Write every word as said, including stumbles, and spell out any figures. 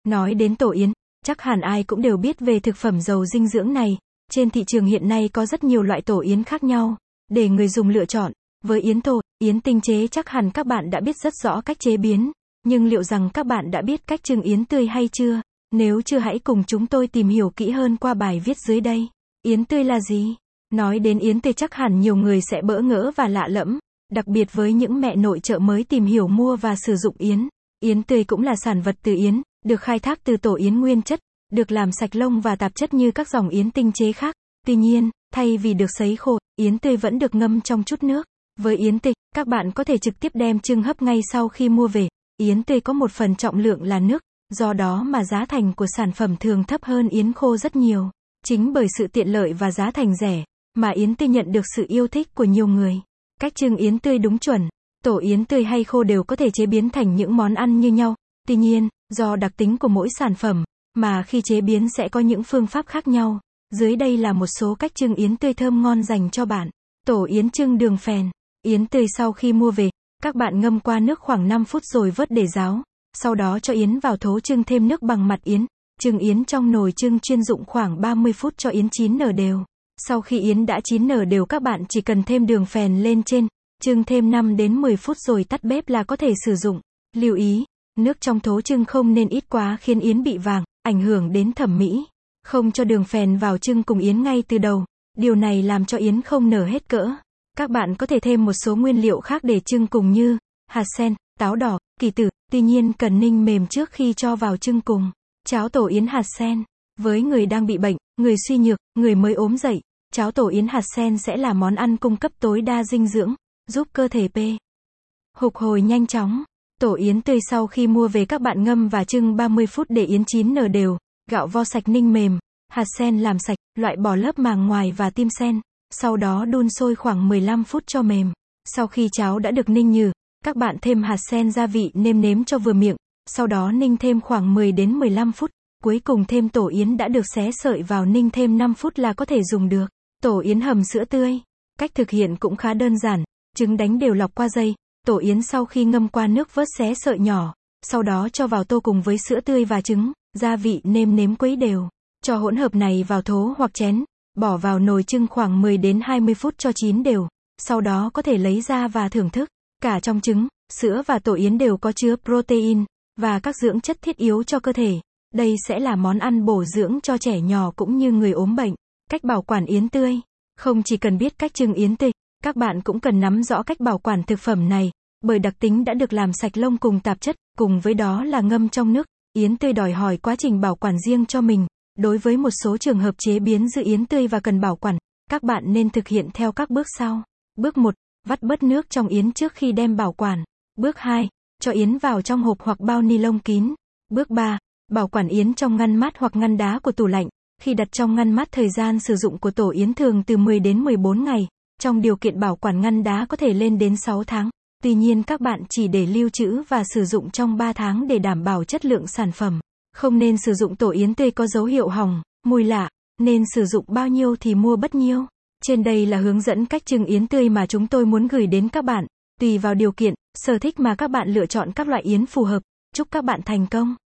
Nói đến tổ yến, chắc hẳn ai cũng đều biết về thực phẩm giàu dinh dưỡng này. Trên thị trường hiện nay có rất nhiều loại tổ yến khác nhau, để người dùng lựa chọn. Với yến tổ, yến tinh chế chắc hẳn các bạn đã biết rất rõ cách chế biến. Nhưng liệu rằng các bạn đã biết cách trưng yến tươi hay chưa? Nếu chưa hãy cùng chúng tôi tìm hiểu kỹ hơn qua bài viết dưới đây. Yến tươi là gì? Nói đến yến tươi chắc hẳn nhiều người sẽ bỡ ngỡ và lạ lẫm, đặc biệt với những mẹ nội trợ mới tìm hiểu mua và sử dụng yến. Yến tươi cũng là sản vật từ yến, được khai thác từ tổ yến nguyên chất, được làm sạch lông và tạp chất như các dòng yến tinh chế khác. Tuy nhiên, thay vì được sấy khô, yến tươi vẫn được ngâm trong chút nước. Với yến tươi, các bạn có thể trực tiếp đem chưng hấp ngay sau khi mua về. Yến tươi có một phần trọng lượng là nước, do đó mà giá thành của sản phẩm thường thấp hơn yến khô rất nhiều. Chính bởi sự tiện lợi và giá thành rẻ, mà yến tươi nhận được sự yêu thích của nhiều người. Cách trưng yến tươi đúng chuẩn. Tổ yến tươi hay khô đều có thể chế biến thành những món ăn như nhau. Tuy nhiên, do đặc tính của mỗi sản phẩm, mà khi chế biến sẽ có những phương pháp khác nhau. Dưới đây là một số cách trưng yến tươi thơm ngon dành cho bạn. Tổ yến trưng đường phèn. Yến tươi sau khi mua về, các bạn ngâm qua nước khoảng năm phút rồi vớt để ráo. Sau đó cho yến vào thố trưng thêm nước bằng mặt yến. Trưng yến trong nồi trưng chuyên dụng khoảng ba mươi phút cho yến chín nở đều. Sau khi yến đã chín nở đều các bạn chỉ cần thêm đường phèn lên trên, trưng thêm năm đến mười phút rồi tắt bếp là có thể sử dụng. Lưu ý, nước trong thố trưng không nên ít quá khiến yến bị vàng, ảnh hưởng đến thẩm mỹ. Không cho đường phèn vào trưng cùng yến ngay từ đầu, điều này làm cho yến không nở hết cỡ. Các bạn có thể thêm một số nguyên liệu khác để trưng cùng như hạt sen, táo đỏ, kỳ tử, tuy nhiên cần ninh mềm trước khi cho vào trưng cùng. Cháo tổ yến hạt sen. Với người đang bị bệnh, người suy nhược, người mới ốm dậy, cháo tổ yến hạt sen sẽ là món ăn cung cấp tối đa dinh dưỡng, giúp cơ thể p. phục hồi nhanh chóng. Tổ yến tươi sau khi mua về các bạn ngâm và trưng ba mươi phút để yến chín nở đều, gạo vo sạch ninh mềm, hạt sen làm sạch, loại bỏ lớp màng ngoài và tim sen, sau đó đun sôi khoảng mười lăm phút cho mềm. Sau khi cháo đã được ninh nhừ, các bạn thêm hạt sen gia vị nêm nếm cho vừa miệng, sau đó ninh thêm khoảng mười đến mười lăm phút, cuối cùng thêm tổ yến đã được xé sợi vào ninh thêm năm phút là có thể dùng được. Tổ yến hầm sữa tươi. Cách thực hiện cũng khá đơn giản, trứng đánh đều lọc qua dây, tổ yến sau khi ngâm qua nước vớt xé sợi nhỏ, sau đó cho vào tô cùng với sữa tươi và trứng, gia vị nêm nếm khuấy đều. Cho hỗn hợp này vào thố hoặc chén, bỏ vào nồi trưng khoảng mười đến hai mươi phút cho chín đều, sau đó có thể lấy ra và thưởng thức. Cả trong trứng, sữa và tổ yến đều có chứa protein và các dưỡng chất thiết yếu cho cơ thể. Đây sẽ là món ăn bổ dưỡng cho trẻ nhỏ cũng như người ốm bệnh. Cách bảo quản yến tươi. Không chỉ cần biết cách trưng yến tươi, các bạn cũng cần nắm rõ cách bảo quản thực phẩm này, bởi đặc tính đã được làm sạch lông cùng tạp chất, cùng với đó là ngâm trong nước. Yến tươi đòi hỏi quá trình bảo quản riêng cho mình. Đối với một số trường hợp chế biến giữ yến tươi và cần bảo quản, các bạn nên thực hiện theo các bước sau. Bước một. Vắt bớt nước trong yến trước khi đem bảo quản. Bước hai. Cho yến vào trong hộp hoặc bao ni lông kín. Bước ba. Bảo quản yến trong ngăn mát hoặc ngăn đá của tủ lạnh. Khi đặt trong ngăn mát, thời gian sử dụng của tổ yến thường từ mười đến mười bốn ngày. Trong điều kiện bảo quản ngăn đá có thể lên đến sáu tháng. Tuy nhiên các bạn chỉ để lưu trữ và sử dụng trong ba tháng để đảm bảo chất lượng sản phẩm. Không nên sử dụng tổ yến tươi có dấu hiệu hỏng, mùi lạ, nên sử dụng bao nhiêu thì mua bấy nhiêu. Trên đây là hướng dẫn cách trưng yến tươi mà chúng tôi muốn gửi đến các bạn. Tùy vào điều kiện, sở thích mà các bạn lựa chọn các loại yến phù hợp. Chúc các bạn thành công.